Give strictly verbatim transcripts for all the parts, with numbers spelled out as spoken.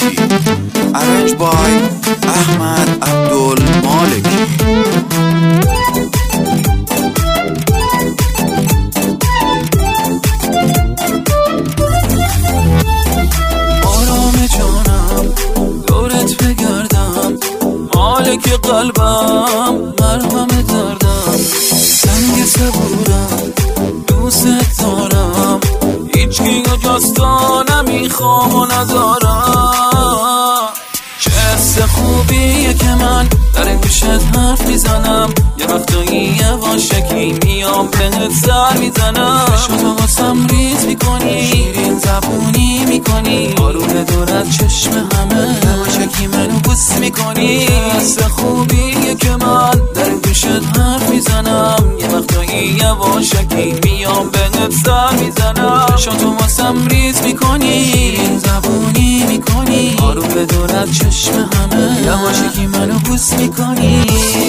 Quality Arranged by Ahmad Abdul Maliki. آرام جانم دورت بگردم، مالک قلبم مرهم دردم، سنگ صبورم دوست دارم، هیچکی جز تو نمیخوام و ندارم. چه حس خوبیه که من در این گوشت حرف میزنم، یه وقتایی یواشکی میام بهت سر میزنم، چشماتو واسم ریز میکنی، شیرین زبونی میکنی، آروم دور از چشم همه یواشکی منو بوس میکنی. چه حس خوبیه که من در این گوشت حرف میزنم، یه وقتایی یواشکی میام بهت سر میزنم، چشماتو واسم ریز میکنی، شیرین زبونی میکنی، آروم دور از چشم همه یواشکی منو بوس میکنی.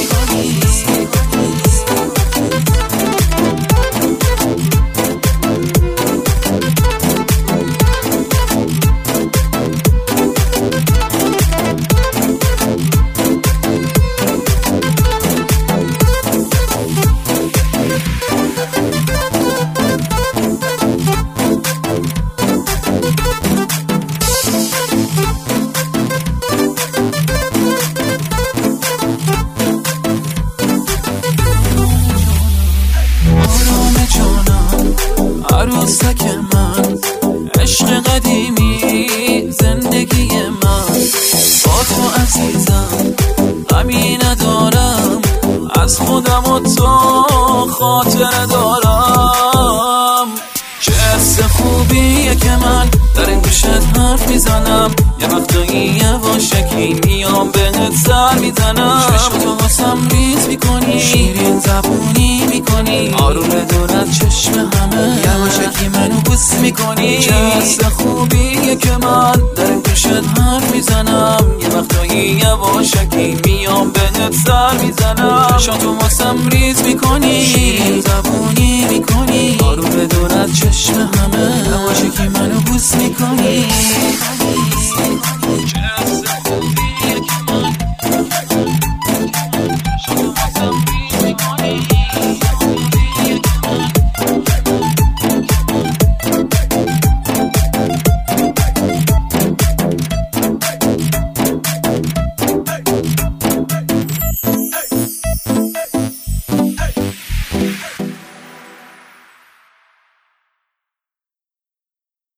عروسک من، عشق قدیمی زندگی من، با تو عزیزم غمی ندارم، از خودم و تو خاطر دارم. چه حس خوبیه که من در این گوشت حرف میزنم، یه وقتایی یواشکی میام بهت سر میزنم، چشماتو واسم ریز میکنی، شیرین زبونی میکنی، آروم دور از چشم همه یواشکی منو بوس میکنی. چه حس خوبیه که من در این گوشت حرف میزنم، یه وقتایی یواشکی میام بهت سر میزنم، چشماتو واسم ریز میکنی، شیرین زبونی میکنی، آروم دور از چشم همه یواشکی منو بوس میکنی.